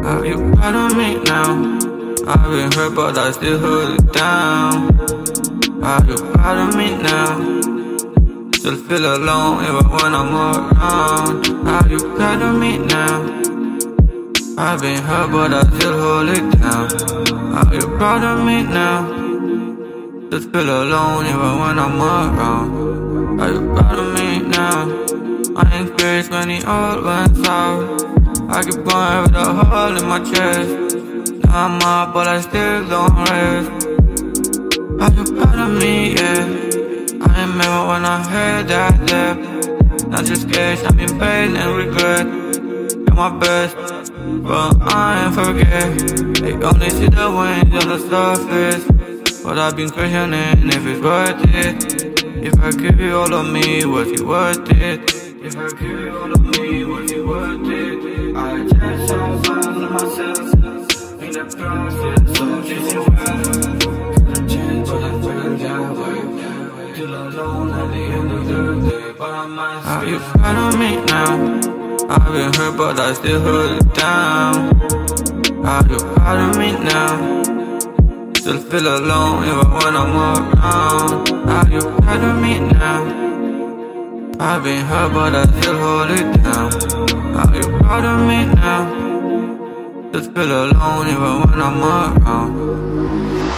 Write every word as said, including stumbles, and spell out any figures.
Are you proud of me now? I've been hurt but I still hold it down. Are you proud of me now? Still feel alone even when I'm around. Are you proud of me now? I've been hurt but I still hold it down. Are you proud of me now? Still feel alone even when I'm around. Are you proud of me now? I ain't crazy when the old went south. I keep going with a hole in my chest. Now I'm up but I still don't rest. Are you proud of me, yeah? I remember when I heard that left. Not just scared, I'm in pain and regret. Did my best, but I ain't forget. They only see the wind on the surface, but I've been questioning if it's worth it. If I give you all of me, was it worth it? If I give you all of me, was it worth it? I just so found myself in the process of chasing wealth. Could've changed, but I feel that way. Still alone at the end of the day, but I might. Are you proud of me now? I've been hurt, but I still hold it down. Are you proud of me now? Still feel alone even when I'm around. Are you proud of me now? I've been hurt but I still hold it down. Are you proud of me now? Still feel alone even when I'm around.